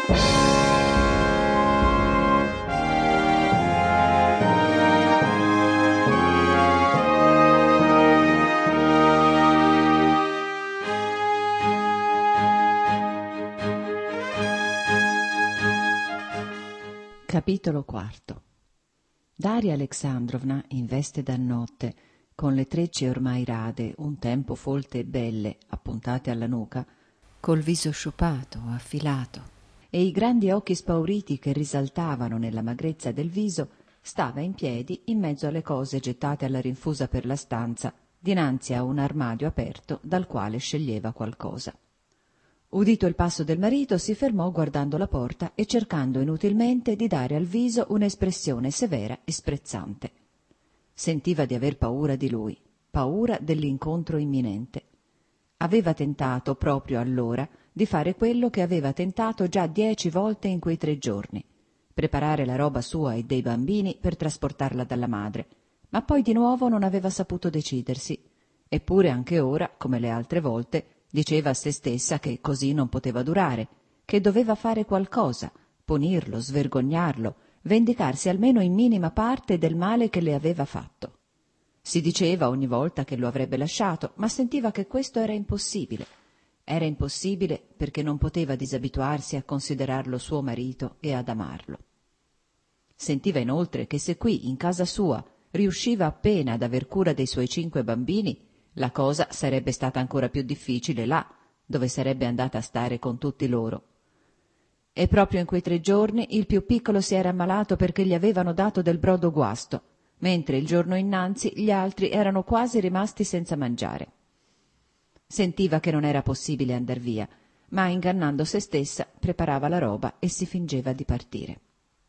Capitolo IV. Daria Alexandrovna, in veste da notte, con le trecce ormai rade, un tempo folte e belle, appuntate alla nuca, col viso sciupato, affilato, e i grandi occhi spauriti che risaltavano nella magrezza del viso, stava in piedi in mezzo alle cose gettate alla rinfusa per la stanza, dinanzi a un armadio aperto dal quale sceglieva qualcosa. Udito il passo del marito, si fermò guardando la porta e cercando inutilmente di dare al viso un'espressione severa e sprezzante. Sentiva di aver paura di lui, paura dell'incontro imminente. Aveva tentato, proprio allora, di fare quello che aveva tentato già 10 volte in quei 3 giorni, preparare la roba sua e dei bambini per trasportarla dalla madre, ma poi di nuovo non aveva saputo decidersi, eppure anche ora, come le altre volte, diceva a se stessa che così non poteva durare, che doveva fare qualcosa, punirlo, svergognarlo, vendicarsi almeno in minima parte del male che le aveva fatto. Si diceva ogni volta che lo avrebbe lasciato, ma sentiva che questo era impossibile. Era impossibile perché non poteva disabituarsi a considerarlo suo marito e ad amarlo. Sentiva inoltre che se qui, in casa sua, riusciva appena ad aver cura dei suoi 5 bambini, la cosa sarebbe stata ancora più difficile là, dove sarebbe andata a stare con tutti loro. E proprio in quei 3 giorni il più piccolo si era ammalato perché gli avevano dato del brodo guasto, mentre il giorno innanzi gli altri erano quasi rimasti senza mangiare. Sentiva che non era possibile andar via, ma ingannando se stessa preparava la roba e si fingeva di partire.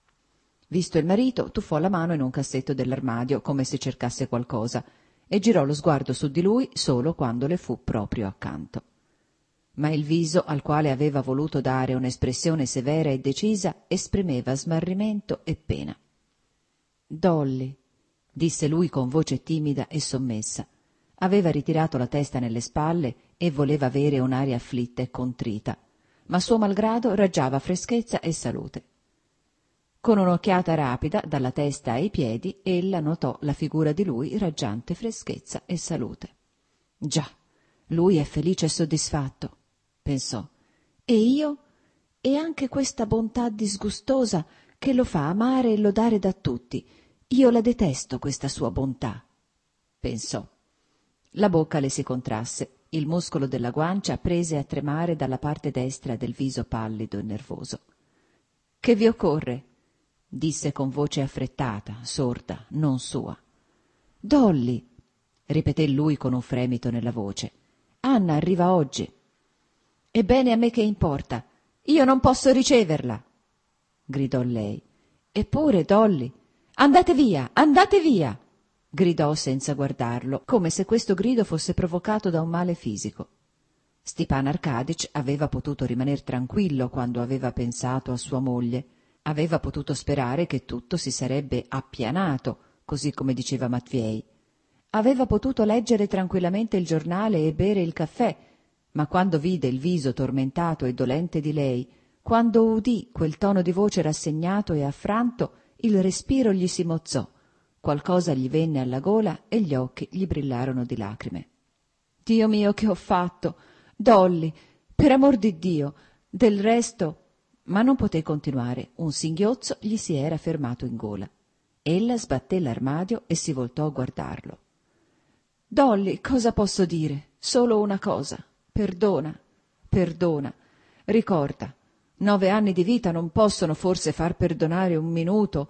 Visto il marito, tuffò la mano in un cassetto dell'armadio come se cercasse qualcosa e girò lo sguardo su di lui solo quando le fu proprio accanto. Ma il viso, al quale aveva voluto dare un'espressione severa e decisa, esprimeva smarrimento e pena. «Dolly», disse lui con voce timida e sommessa. Aveva ritirato la testa nelle spalle e voleva avere un'aria afflitta e contrita, ma suo malgrado raggiava freschezza e salute. Con un'occhiata rapida, dalla testa ai piedi, ella notò la figura di lui raggiante freschezza e salute. «Già, lui è felice e soddisfatto», pensò, «e io? E anche questa bontà disgustosa che lo fa amare e lodare da tutti. Io la detesto, questa sua bontà», pensò. La bocca le si contrasse, il muscolo della guancia prese a tremare dalla parte destra del viso pallido e nervoso. «Che vi occorre?» disse con voce affrettata, sorda, non sua. «Dolly», ripeté lui con un fremito nella voce. «Anna arriva oggi». «Ebbene, a me che importa? Io non posso riceverla», gridò lei. «Eppure, Dolly, andate via», gridò senza guardarlo, come se questo grido fosse provocato da un male fisico. Stepan Arkadych aveva potuto rimaner tranquillo quando aveva pensato a sua moglie. Aveva potuto sperare che tutto si sarebbe appianato, così come diceva Matviei. Aveva potuto leggere tranquillamente il giornale e bere il caffè, ma quando vide il viso tormentato e dolente di lei, quando udì quel tono di voce rassegnato e affranto, il respiro gli si mozzò, qualcosa gli venne alla gola e gli occhi gli brillarono di lacrime. «Dio mio, che ho fatto! Dolly, per amor di Dio! Del resto...» Ma non poté continuare, un singhiozzo gli si era fermato in gola. Ella sbatté l'armadio e si voltò a guardarlo. «Dolly, cosa posso dire? Solo una cosa. Perdona, perdona. Ricorda, 9 anni di vita non possono forse far perdonare un minuto.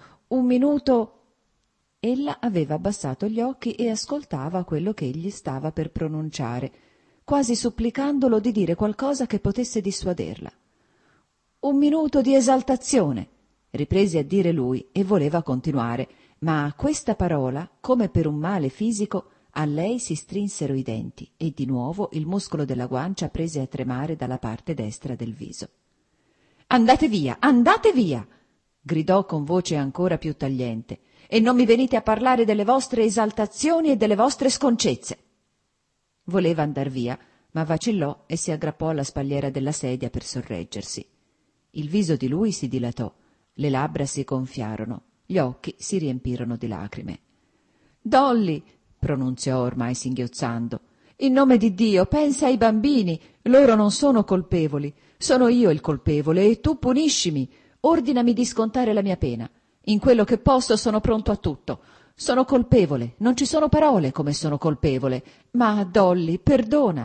Ella aveva abbassato gli occhi e ascoltava quello che egli stava per pronunciare, quasi supplicandolo di dire qualcosa che potesse dissuaderla. «Un minuto di esaltazione», riprese a dire lui e voleva continuare, ma a questa parola, come per un male fisico, a lei si strinsero i denti e di nuovo il muscolo della guancia prese a tremare dalla parte destra del viso. Andate via, gridò con voce ancora più tagliente, e non mi venite a parlare delle vostre esaltazioni e delle vostre sconcezze. Voleva andar via, ma vacillò e si aggrappò alla spalliera della sedia per sorreggersi. Il viso di lui si dilatò, le labbra si gonfiarono, gli occhi si riempirono di lacrime. «Dolly!» pronunziò ormai singhiozzando. «In nome di Dio, pensa ai bambini! Loro non sono colpevoli. Sono io il colpevole e tu puniscimi. Ordinami di scontare la mia pena. In quello che posso sono pronto a tutto. Sono colpevole, non ci sono parole come sono colpevole. Ma, Dolly, perdona!»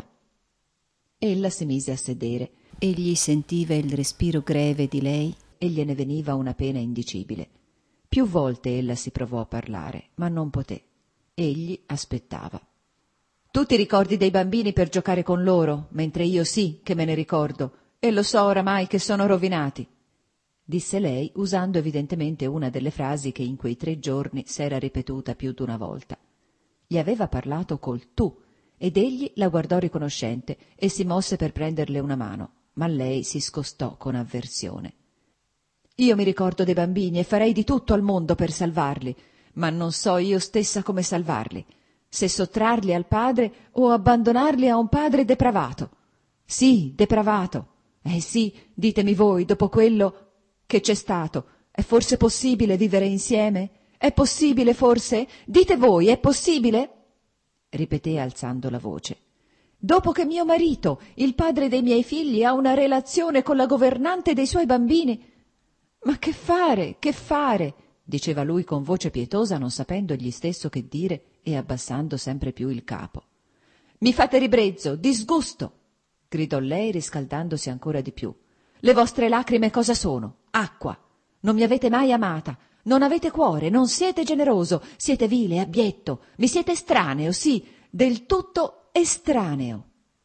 Ella si mise a sedere. Egli sentiva il respiro greve di lei e gliene veniva una pena indicibile. Più volte ella si provò a parlare, ma non poté. Egli aspettava. «Tu ti ricordi dei bambini per giocare con loro, mentre io sì che me ne ricordo, e lo so oramai che sono rovinati», disse lei, usando evidentemente una delle frasi che in quei 3 giorni s'era ripetuta più d'una volta. Gli aveva parlato col tu, ed egli la guardò riconoscente e si mosse per prenderle una mano, ma lei si scostò con avversione. «Io mi ricordo dei bambini e farei di tutto al mondo per salvarli, ma non so io stessa come salvarli, se sottrarli al padre o abbandonarli a un padre depravato. Sì, depravato. Sì, ditemi voi, dopo quello che c'è stato, è forse possibile vivere insieme? È possibile, forse? Dite voi, è possibile?» ripeté alzando la voce. «Dopo che mio marito, il padre dei miei figli, ha una relazione con la governante dei suoi bambini. Ma che fare, che fare?» diceva lui con voce pietosa, non sapendo egli stesso che dire e abbassando sempre più il capo. «Mi fate ribrezzo, disgusto!» gridò lei riscaldandosi ancora di più. «Le vostre lacrime cosa sono? Acqua! Non mi avete mai amata, non avete cuore, non siete generoso, siete vile, abietto, mi siete estraneo, sì, del tutto estraneo!»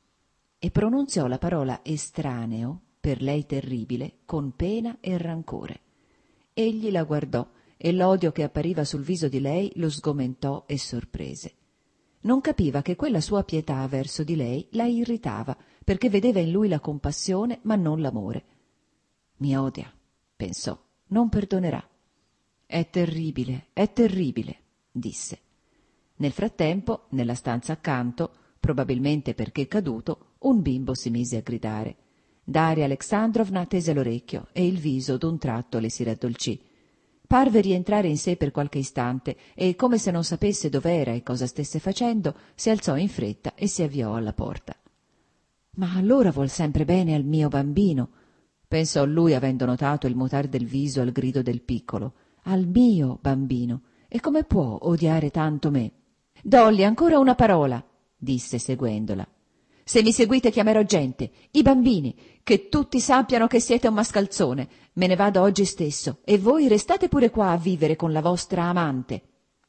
E pronunziò la parola estraneo, per lei terribile, con pena e rancore. Egli la guardò e l'odio che appariva sul viso di lei lo sgomentò e sorprese. Non capiva che quella sua pietà verso di lei la irritava, perché vedeva in lui la compassione ma non l'amore. «Mi odia», pensò, «non perdonerà». È terribile», disse. Nel frattempo, nella stanza accanto, probabilmente perché caduto, un bimbo si mise a gridare. Daria Alexandrovna tese l'orecchio e il viso d'un tratto le si raddolcì. Parve rientrare in sé per qualche istante e, come se non sapesse dov'era e cosa stesse facendo, si alzò in fretta e si avviò alla porta. «Ma allora vuol sempre bene al mio bambino», pensò lui, avendo notato il mutar del viso al grido del piccolo. «Al mio bambino. E come può odiare tanto me?» «Dolly, ancora una parola», disse seguendola. «Se mi seguite chiamerò gente, i bambini, che tutti sappiano che siete un mascalzone. Me ne vado oggi stesso e voi restate pure qua a vivere con la vostra amante».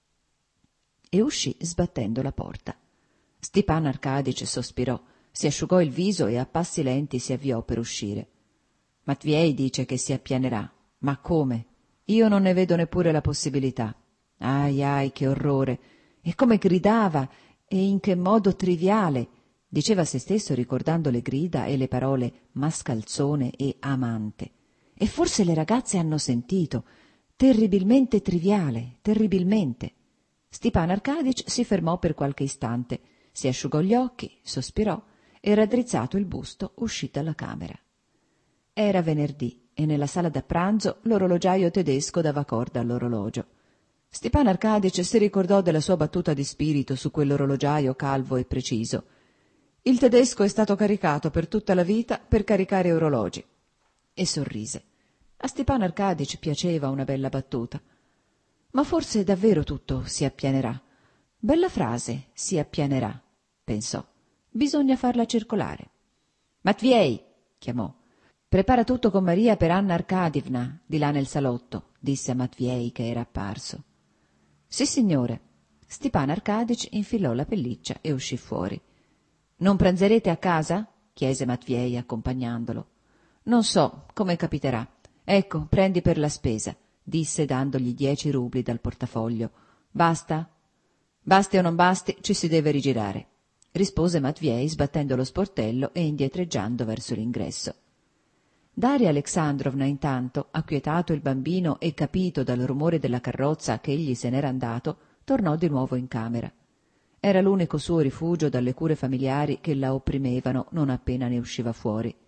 E uscì sbattendo la porta. Stepan Arcadic sospirò, si asciugò il viso e a passi lenti si avviò per uscire. «Matviei dice che si appianerà. Ma come? Io non ne vedo neppure la possibilità. Ahi, ahi, che orrore! E come gridava! E in che modo triviale!» diceva a se stesso ricordando le grida e le parole mascalzone e amante. «E forse le ragazze hanno sentito. Terribilmente triviale, terribilmente». Stepan Arcadic si fermò per qualche istante, si asciugò gli occhi, sospirò e, raddrizzato il busto, uscì dalla camera. Era venerdì e nella sala da pranzo l'orologiaio tedesco dava corda all'orologio. Stepan Arcadic si ricordò della sua battuta di spirito su quell'orologiaio calvo e preciso. Il tedesco è stato caricato per tutta la vita per caricare orologi. E sorrise. A Stepan Arcadic piaceva una bella battuta. Ma forse davvero tutto si appianerà. Bella frase, si appianerà, pensò. Bisogna farla circolare. «Matviei!» chiamò. «Prepara tutto con Maria per Anna Arkadievna, di là nel salotto», disse a Matviei che era apparso. «Sì, signore». Stepan Arcadic infilò la pelliccia e uscì fuori. «Non pranzerete a casa?» chiese Matviei accompagnandolo. «Non so, come capiterà. Ecco, prendi per la spesa», disse dandogli 10 rubli dal portafoglio. «Basta?» «Basti o non basti, ci si deve rigirare», rispose Matviei sbattendo lo sportello e indietreggiando verso l'ingresso. Daria Alexandrovna, intanto, acquietato il bambino e capito dal rumore della carrozza che egli se n'era andato, tornò di nuovo in camera. Era l'unico suo rifugio dalle cure familiari che la opprimevano non appena ne usciva fuori.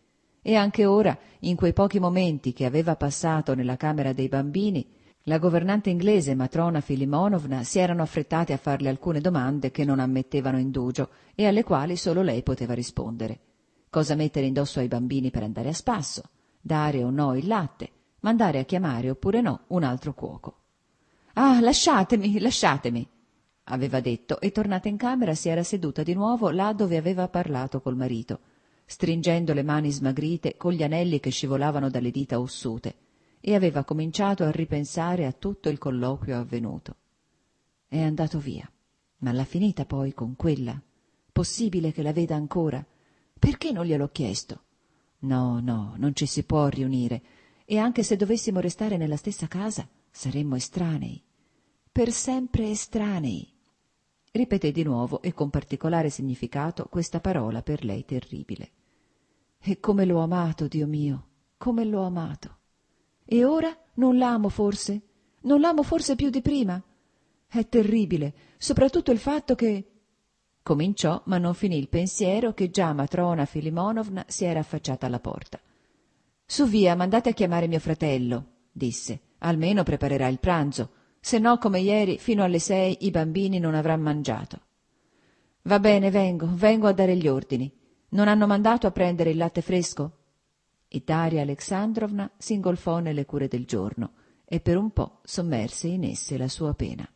E anche ora, in quei pochi momenti che aveva passato nella camera dei bambini, la governante inglese matrona Filimonovna si erano affrettate a farle alcune domande che non ammettevano indugio e alle quali solo lei poteva rispondere. Cosa mettere indosso ai bambini per andare a spasso, dare o no il latte, mandare a chiamare oppure no un altro cuoco. «Ah, lasciatemi, lasciatemi!» aveva detto, e tornata in camera si era seduta di nuovo là dove aveva parlato col marito, stringendo le mani smagrite con gli anelli che scivolavano dalle dita ossute, e aveva cominciato a ripensare a tutto il colloquio avvenuto. È andato via, ma l'ha finita poi con quella? Possibile che la veda ancora? Perché non gliel'ho chiesto? No, no, non ci si può riunire, e anche se dovessimo restare nella stessa casa saremmo estranei, per sempre estranei. Ripeté di nuovo e con particolare significato questa parola per lei terribile. E come l'ho amato, Dio mio, come l'ho amato! E ora non l'amo forse? Non l'amo forse più di prima? È terribile, soprattutto il fatto che... Cominciò, ma non finì il pensiero che già matrona Filimonovna si era affacciata alla porta. «Su via, mandate a chiamare mio fratello», disse. «Almeno preparerà il pranzo, se no come ieri fino alle 6 i bambini non avranno mangiato». «Va bene, vengo a dare gli ordini. Non hanno mandato a prendere il latte fresco?» E Daria Alexandrovna s'ingolfò nelle cure del giorno e per un po' sommerse in esse la sua pena.